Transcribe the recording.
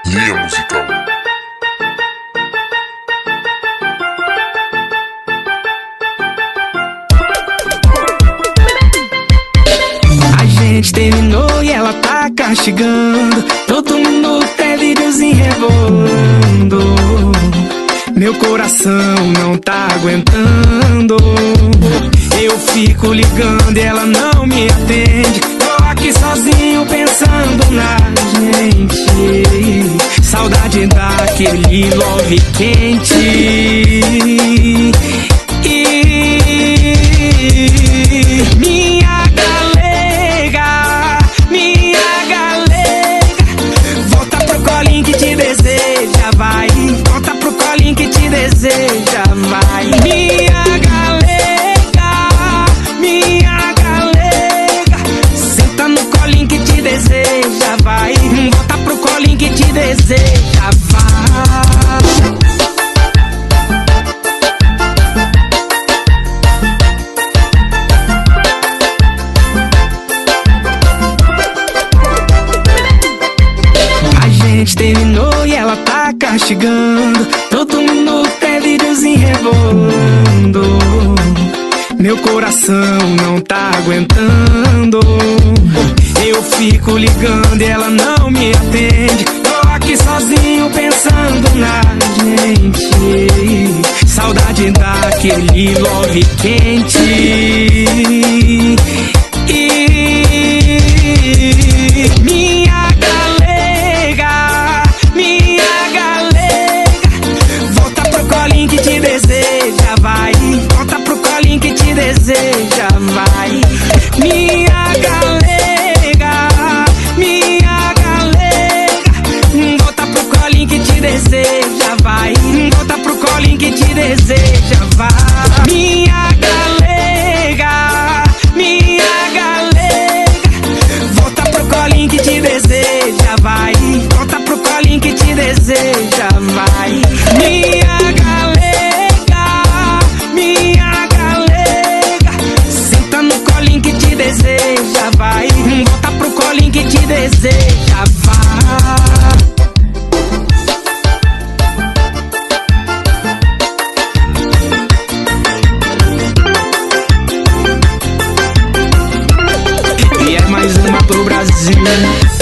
Linha musical. A gente terminou e ela tá castigando. Todo minuto é videozinho rebolando. Meu coração não tá aguentando. Eu fico ligando e ela não me atende. Tô aqui sozinho pensando na gente. Saudade daquele love quente. Minha galega, volta pro colinho que te deseja, vai. Volta pro colinho que te deseja, vai. Minha galega, senta no colinho que te deseja, vai. Volta pro colinho que te deseja, vai. A gente terminou e ela tá castigando. Todo minuto é videozinho rebolando. Meu coração não tá aguentando. Eu fico ligando e ela não me atende. Tô aqui sozinho pensando na gente. Saudade daquele love quente. Minha galega, volta pro colinho que te deseja, vai. Volta pro colinho que te deseja, vai. Minha galega, volta pro colinho que te deseja, vai. Volta pro colinho que te deseja, vai. Minha galega, volta pro colinho que te deseja, vai. Volta pro colinho que te deseja, vai. Minha galega, senta no colinho que te deseja, vai. Volta pro colinho que te deseja, vai. E é mais uma pro Brasil.